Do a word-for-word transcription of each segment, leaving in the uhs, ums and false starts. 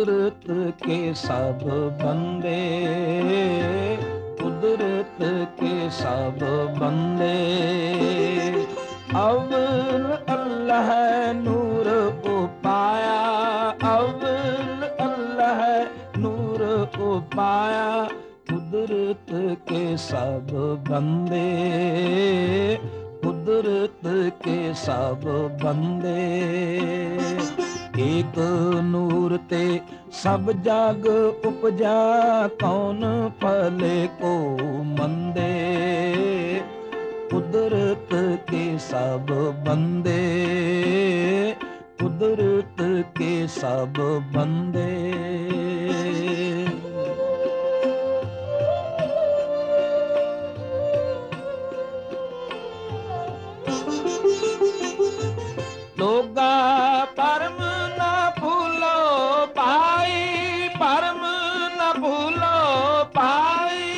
कुदरत के सब बंदे, कुदरत के सब बंदे। अव्वल अल्लाह नूर उपाया, अव्वल अल्लाह नूर उपाया। कुदरत के सब बंदे, कुदरत के सब बंदे। एक नूर ते सब जग उपजा, कौन भले को मंदे। कुदरत के सब बंदे, कुदरत के सब बंदे। लोगा परम न भूलो पाई, परम न भूलो पाई।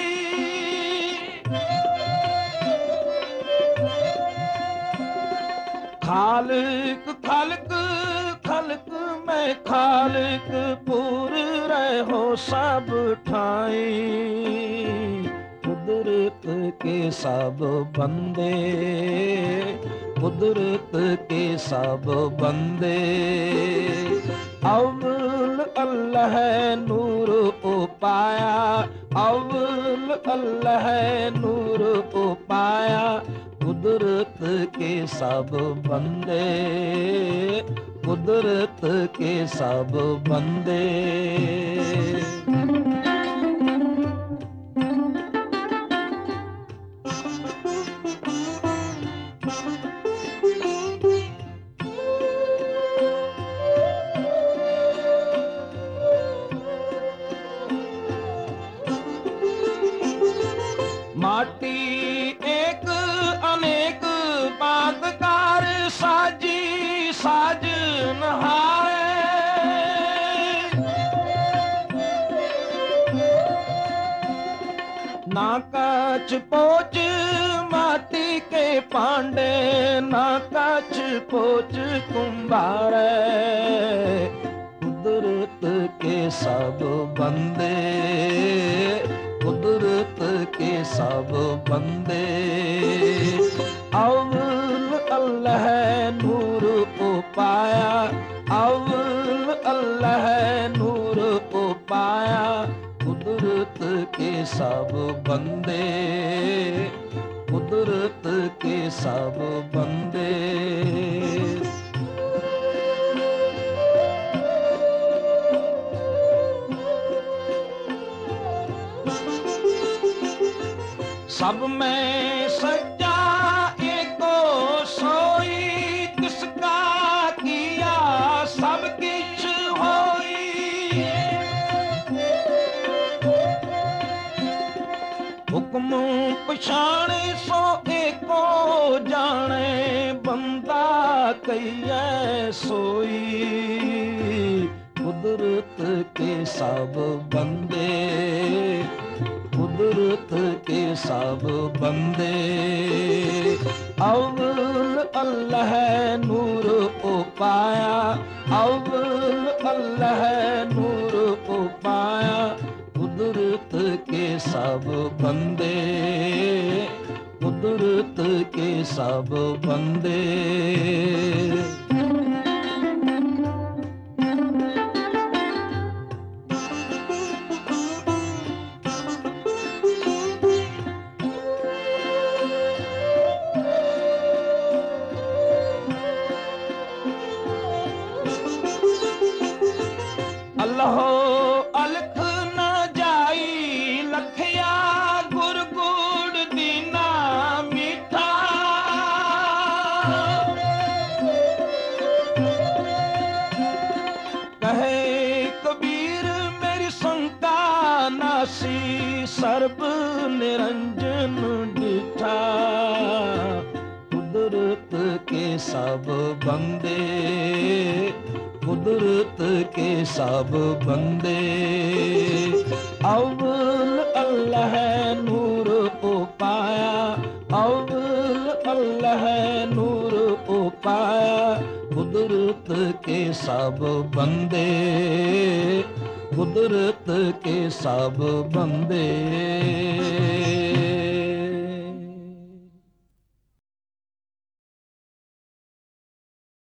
खालिक खलक खलक में खालिक पूर रहो सब ठाई। कुदरत के सब बंदे, कुदरत के सब बंदे। अव्वल अल्लाह नूर उपाया, अव्वल अल्लाह नूर उपाया। कुदरत के सब बंदे, कुदरत के सब बंदे। माटी एक अनेक बातकार साजी साजनहार। ना कछ पोच माटी के पांडे, ना कछ पोच कुंभार। कुदरत के सब बंदे, कुदरत के सब बंदे। अव्वल अल्लाह नूर उपाया, अव्वल अल्लाह नूर उपाया। कुदरत के सब बंदे, कुदरत के सब बंदे। सब में सच्चा एको सोई, किसका किया सब किछ होई। हुक्म पछाणे सो एको जाने, बंदा कहिए सोई। कुदरत के सब बंदे, कुदरत के सब बंदे। अव्वल अल्लाह नूर उपाया, अव्वल अल्लाह नूर उपाया। कुदरत के सब बंदे, कुदरत के सब बंदे। अल्लाह अलख न जाई लखया, गुर गुड़ दीना मीठा। कहे कबीर मेरी शंका नासी, सर्ब निरंजन डिठा। कुदरत के सब बंदे, कुदरत के सब बंदे। अव्वल अल्लाह नूर उपाया, अव्वल अल्लाह नूर उपाया। कुदरत के सब बंदे, कुदरत के सब बंदे।